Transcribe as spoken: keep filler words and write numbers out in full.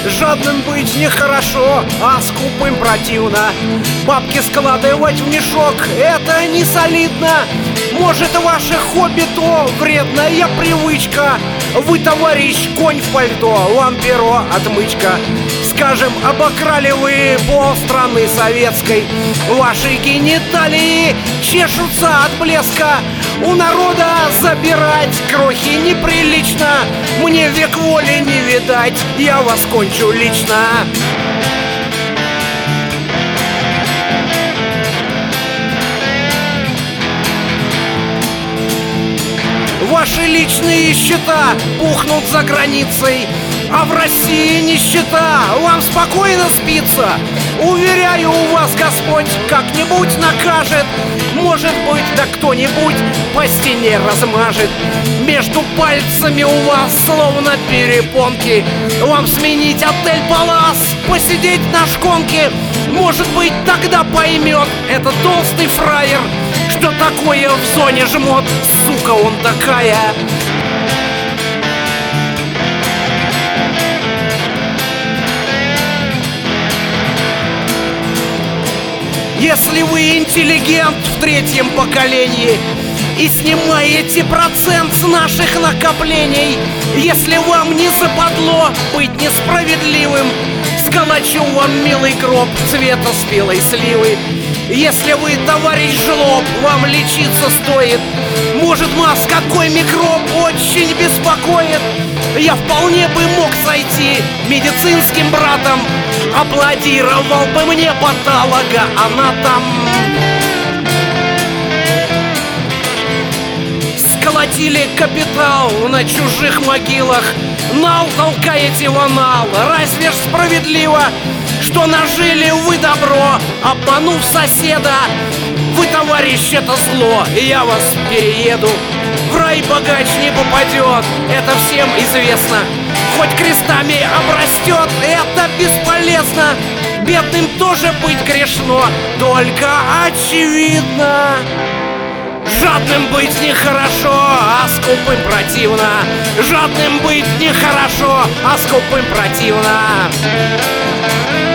Жадным быть нехорошо, а скупым противно. Бабки складывать в мешок — это не солидно. Может, ваше хобби то вредная привычка. Вы, товарищ, конь в пальто, вам перо отмычка. Скажем, обокрали вы полстраны советской. Ваши гениталии чешутся от блеска. У народа забирать крохи неприлично. Мне век воли не видать, я вас кончу лично. Ваши личные счета пухнут за границей, а в России нищета, вам спокойно спится. Уверяю, у вас Господь как-нибудь накажет. Может быть, да кто-нибудь по стене размажет. Между пальцами у вас словно перепонки. Вам сменить отель Палас, посидеть на шконке. Может быть, тогда поймет этот толстый фраер, что такое в зоне жмот, сука он такая. Если вы интеллигент в третьем поколении и снимаете процент с наших накоплений, если вам не западло быть несправедливым, сколочу вам милый гроб цвета спелой сливы. Если вы, товарищ жлоб, вам лечиться стоит. Может, вас какой микроб очень беспокоит? Я вполне бы мог сойти медицинским братом. Аплодировал бы мне патологоанатом. Сколотили капитал на чужих могилах, нал толкаете в анал. Разве ж справедливо, что нажили вы добро, обманув соседа? Вы, товарищ, это зло, и я вас перееду. В рай богач не попадет, это всем известно. Хоть крестами обрастет, это бесполезно. Бедным тоже быть грешно, только очевидно. Жадным быть нехорошо, а скупым противно. Жадным быть нехорошо, а скупым противно.